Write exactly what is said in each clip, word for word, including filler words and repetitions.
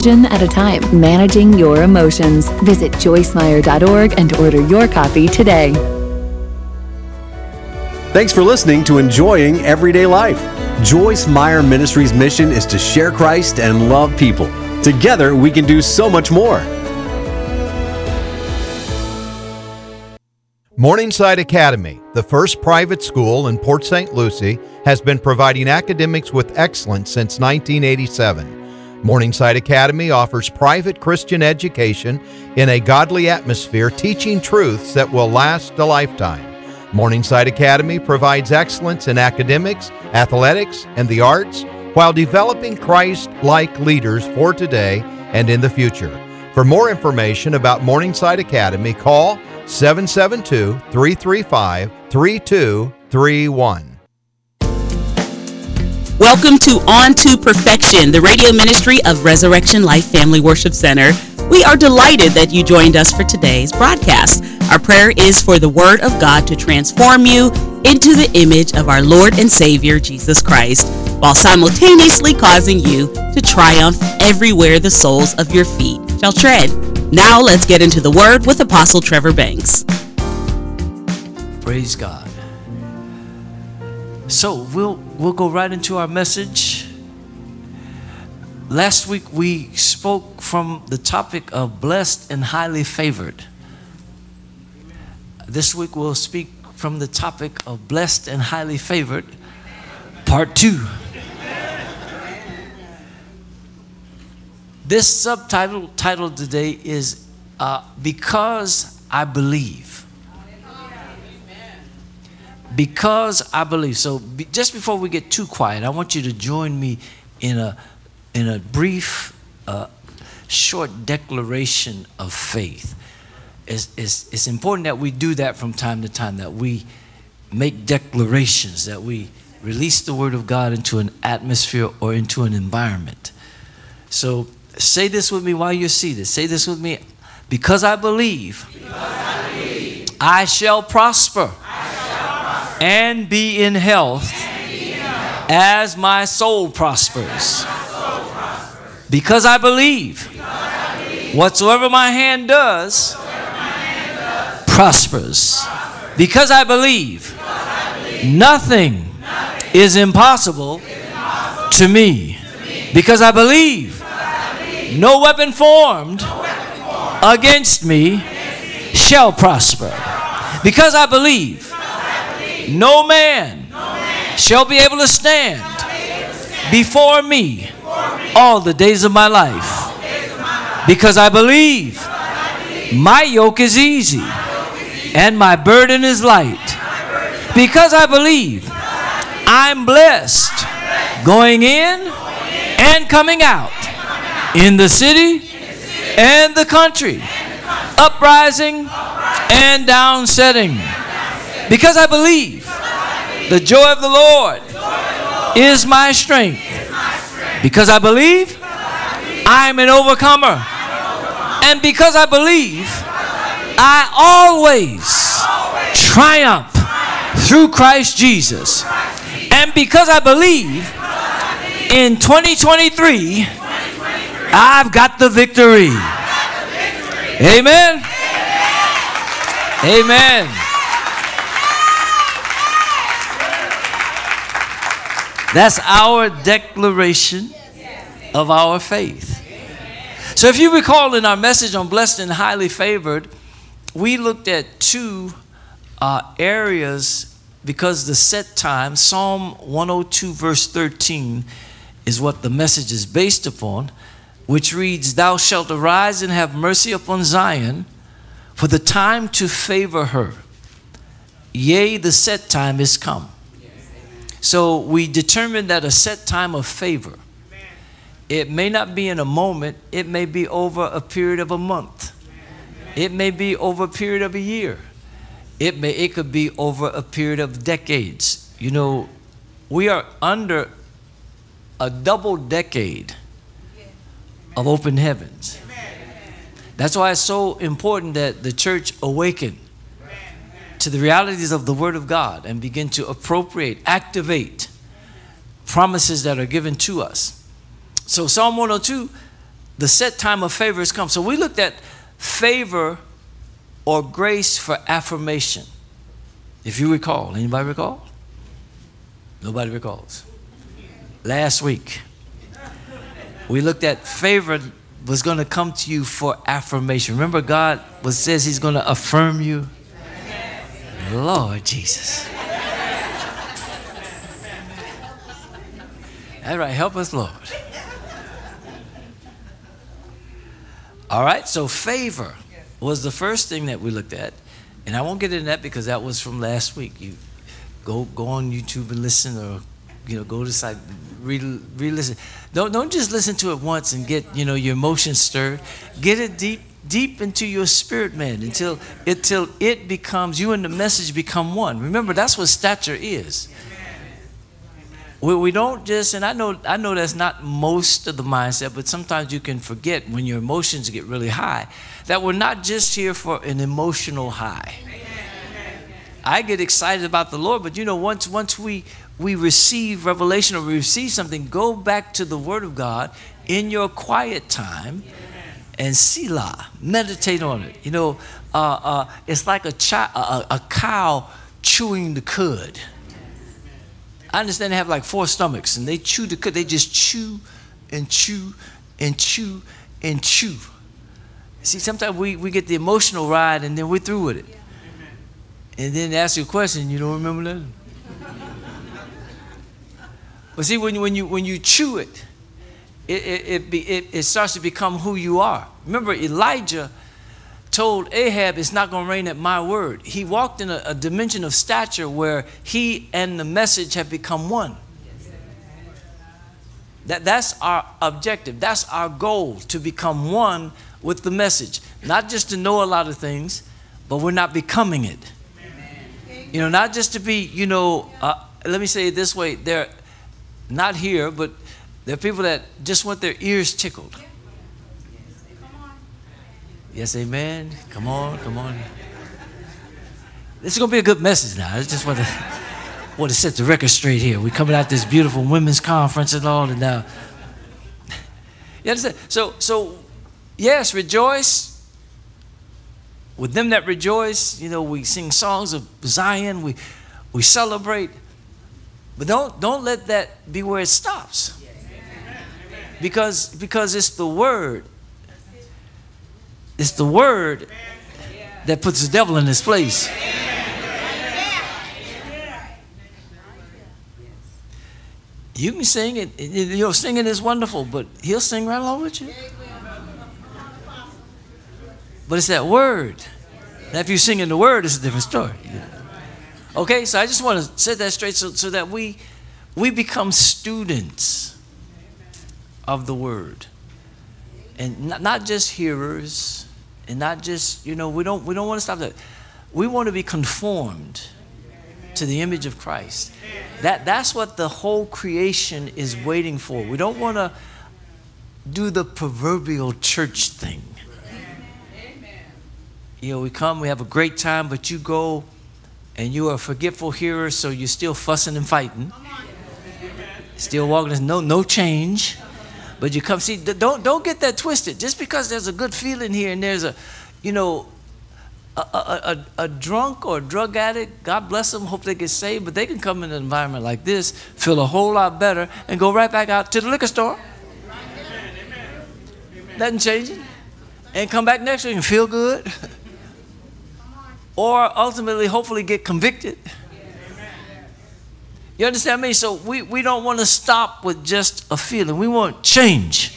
At a time, managing your emotions. Visit joyce meyer dot org and order your copy today. Thanks for listening to Enjoying Everyday Life. Joyce Meyer Ministries' mission is to share Christ and love people. Together, we can do so much more. Morningside Academy, the first private school in Port Saint Lucie, has been providing academics with excellence since nineteen eighty-seven. Morningside Academy offers private Christian education in a godly atmosphere, teaching truths that will last a lifetime. Morningside Academy provides excellence in academics, athletics, and the arts while developing Christ-like leaders for today and in the future. For more information about Morningside Academy, call seven seven two, three three five, three two three one. Welcome to On to Perfection, the radio ministry of Resurrection Life Family Worship Center. We are delighted that you joined us for today's broadcast. Our prayer is for the Word of God to transform you into the image of our Lord and Savior, Jesus Christ, while simultaneously causing you to triumph everywhere the soles of your feet shall tread. Now let's get into the Word with Apostle Trevor Banks. Praise God. So we'll we'll go right into our message. Last week we spoke from the topic of blessed and highly favored. This week we'll speak from the topic of blessed and highly favored, part two. This subtitle title today is uh, Because I Believe. Because I believe. So be, just before we get too quiet, I want you to join me in a in a brief, uh, short declaration of faith. It's, it's, it's important that we do that from time to time, that we make declarations, that we release the Word of God into an atmosphere or into an environment. So say this with me while you're seated. Say this with me. Because I believe, because I, believe I shall prosper. And be in health, be in health as my soul prospers. My soul prospers. Because I believe, because I believe whatsoever my hand does, my hand does prospers. prospers. Because I believe, because I believe nothing, nothing is impossible, is impossible to, me. to me. Because I believe, because I believe no weapon formed, no weapon formed against, me against me shall prosper. Because I believe, No man, no man shall be able to stand, able to stand before, me before me all the days of my life. Of my life. Because I believe, because I believe my yoke is easy, yoke is easy and my burden is light. Burden is because I believe, because I believe I'm, blessed, I'm blessed going in, going in and coming out, and coming out in, the city, in the city and the country, and the country uprising, uprising and downsetting. Because I believe the joy of the Lord is my strength. Because I believe I'm an overcomer. And because I believe I always triumph through Christ Jesus. And because I believe in twenty twenty-three I've got the victory. Amen. Amen. That's our declaration of our faith. So if you recall in our message on blessed and highly favored, we looked at two uh, areas because the set time, Psalm one oh two verse thirteen is what the message is based upon, which reads, Thou shalt arise and have mercy upon Zion, for the time to favor her. Yea, the set time is come. So we determined that a set time of favor, it may not be in a moment, it may be over a period of a month. It may be over a period of a year. It may it could be over a period of decades. You know, we are under a double decade of open heavens. That's why it's so important that the church awaken to the realities of the Word of God and begin to appropriate, activate promises that are given to us. So Psalm one oh two the set time of favor has come. So we looked at favor or grace for affirmation. If you recall, anybody recall? Nobody recalls. Last week, we looked at favor was going to come to you for affirmation. Remember, God was, says he's going to affirm you. Lord Jesus. All right, help us, Lord. All right, so favor was the first thing that we looked at. And I won't get into that because that was from last week. You go go on YouTube and listen, or you know, go to the site, re, re-listen. Don't don't just listen to it once and get, you know, your emotions stirred. Get it deep deep into your spirit, man, until until it becomes, you and the message become one. Remember, that's what stature is. We, we don't just, and I know I know that's not most of the mindset, but sometimes you can forget when your emotions get really high that we're not just here for an emotional high. I get excited about the Lord, but you know, once once we we receive revelation or we receive something, go back to the Word of God in your quiet time and Selah, meditate on it. You know, uh, uh, it's like a, chi- a, a cow chewing the cud. I understand they have like four stomachs and they chew the cud. They just chew and chew and chew and chew. See, sometimes we, we get the emotional ride and then we're through with it. And then ask you a question, you don't remember that? But see, when you, when you, when you chew it, it, it, it, be, it, it starts to become who you are. Remember, Elijah told Ahab, it's not going to rain at my word. He walked in a, a dimension of stature where he and the message have become one. That, that's our objective. That's our goal, to become one with the message. Not just to know a lot of things, but we're not becoming it. You know, not just to be, you know, uh, let me say it this way. They're not here, but there are people that just want their ears tickled. Yes, amen. Come on, come on. This is going to be a good message now. I just want to, want to set the record straight here. We're coming out this beautiful women's conference and all, and now. You understand? So, so, yes, rejoice. With them that rejoice, you know, we sing songs of Zion, we we celebrate. But don't don't let that be where it stops. Because because it's the word. It's the word that puts the devil in his place. You can sing it, you know, singing is wonderful, but he'll sing right along with you. But it's that word. Now, if you're singing the word, it's a different story. Okay, so I just want to set that straight so, so that we we become students of the word, and not, not just hearers, and not just, you know, we don't we don't want to stop that. We want to be conformed to the image of Christ. That that's what the whole creation is waiting for. We don't want to do the proverbial church thing. You know, we come, we have a great time, but you go and you are a forgetful hearer, so you're still fussing and fighting. Still walking, there's no, no change. But you come, see, don't, don't get that twisted. Just because there's a good feeling here and there's a, you know, a, a, a, a drunk or a drug addict, God bless them, hope they get saved, but they can come in an environment like this, feel a whole lot better, and go right back out to the liquor store. Nothing changing. And come back next week and feel good. Or ultimately, hopefully, get convicted. You understand me? So we, we don't want to stop with just a feeling. We want change.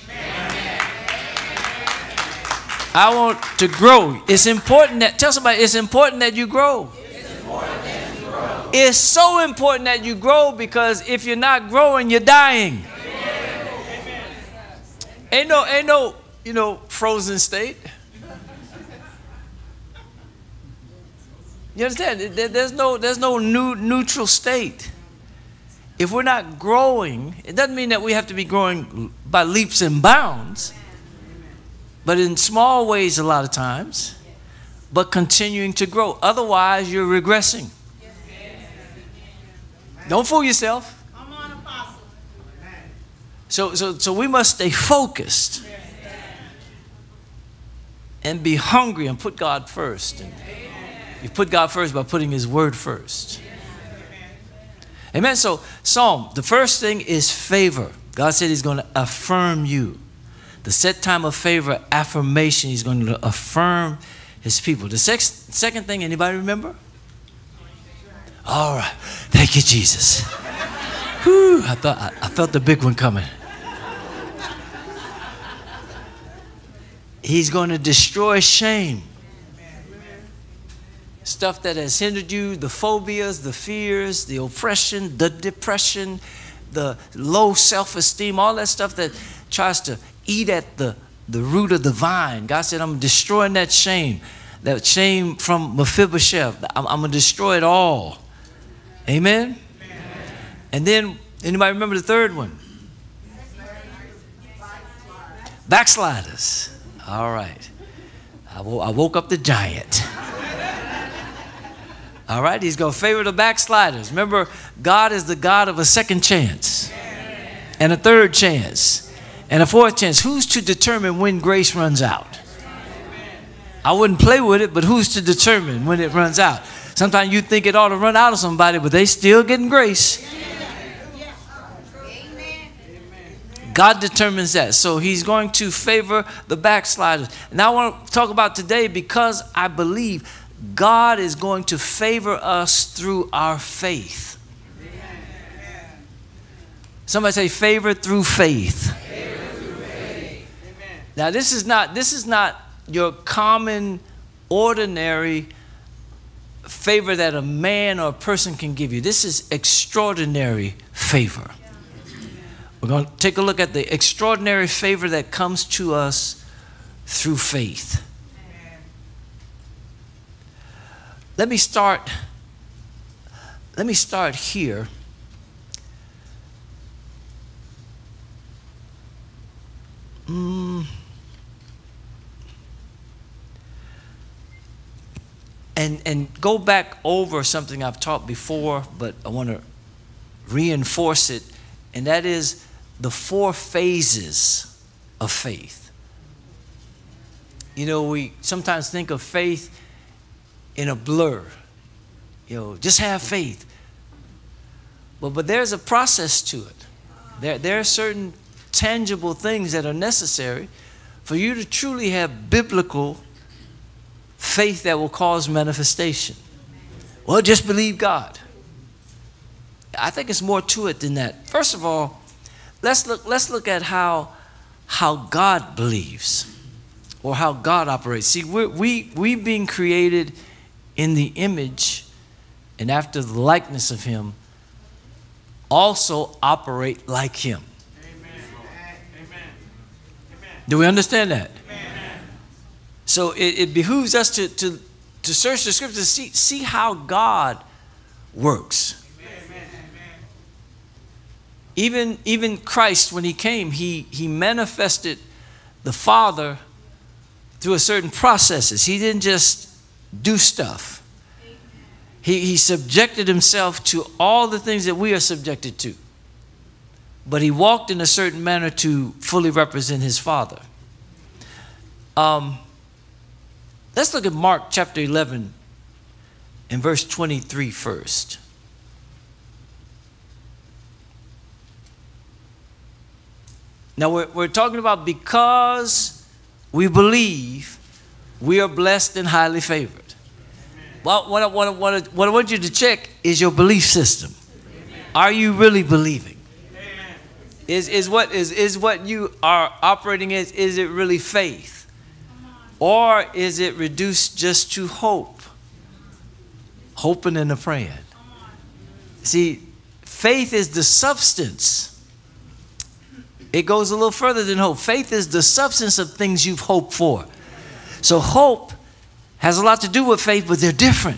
I want to grow. It's important that, tell somebody, it's important that you grow. It's important that you grow. It's so important that you grow, because if you're not growing, you're dying. Amen. Ain't no, ain't no, you know, frozen state. You understand? There's no, there's no new, neutral state. If we're not growing, it doesn't mean that we have to be growing by leaps and bounds, but in small ways a lot of times, but continuing to grow. Otherwise, you're regressing. Don't fool yourself. So, so, so we must stay focused and be hungry and put God first. And you put God first by putting his word first. Amen. So Psalm, the first thing is favor. God said he's going to affirm you. The set time of favor, affirmation, he's going to affirm his people. The sex, second thing, anybody remember? All right. Thank you, Jesus. Whew, I thought I, I felt the big one coming. He's going to destroy shame. Stuff that has hindered you, the phobias, the fears, the oppression, the depression, the low self-esteem, all that stuff that tries to eat at the, the root of the vine. God said, I'm destroying that shame. That shame from Mephibosheth. I'm, I'm going to destroy it all. Amen? Amen? And then, anybody remember the third one? Backsliders. All right. I, wo- I woke up the giant. All right, he's going to favor the backsliders. Remember, God is the God of a second chance and a third chance and a fourth chance. Who's to determine when grace runs out? I wouldn't play with it, but who's to determine when it runs out? Sometimes you think it ought to run out of somebody, but they still getting grace. God determines that. So he's going to favor the backsliders. Now I want to talk about today, because I believe God is going to favor us through our faith. Somebody say favor through faith. Favor through faith. Now this is not this is not your common, ordinary favor that a man or a person can give you. This is extraordinary favor. We're going to take a look at the extraordinary favor that comes to us through faith. Let me start, let me start here. Mm. And, and go back over something I've taught before, but I want to reinforce it, and that is the four phases of faith. You know, we sometimes think of faith in a blur. You know, just have faith. But, but there's a process to it. There, there are certain tangible things that are necessary for you to truly have biblical faith that will cause manifestation. Well, just believe God. I think it's more to it than that. First of all, let's look, let's look at how, how God believes, or how God operates. See, we're, we, we being created in the image and after the likeness of him, also operate like him. Amen. Amen. Do we understand that? Amen. So it, it behooves us to, to, to search the scriptures to see, see how God works. Amen. Even, even Christ, when he came, he, he manifested the Father through a certain processes. He didn't just do stuff. He, he subjected himself to all the things that we are subjected to. But he walked in a certain manner to fully represent his Father. Um, let's look at Mark chapter eleven and verse twenty-three first. Now we're, we're talking about because we believe, we are blessed and highly favored. Well, what I, what, I, what, I, what I want you to check is your belief system. Amen. Are you really believing? Amen. Is, is, what, is, is what you are operating as, is it really faith? Or is it reduced just to hope? Hoping and a praying. See, faith is the substance. It goes a little further than hope. Faith is the substance of things you've hoped for. So hope has a lot to do with faith, but they're different.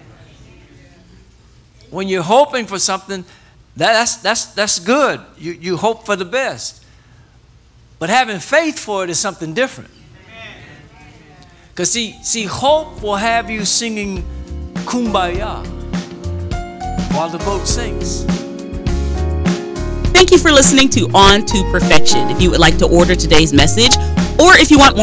When you're hoping for something, that's, that's, that's good. You, you hope for the best. But having faith for it is something different. Because see, see, hope will have you singing Kumbaya while the boat sinks. Thank you for listening to On to Perfection. If you would like to order today's message, or if you want more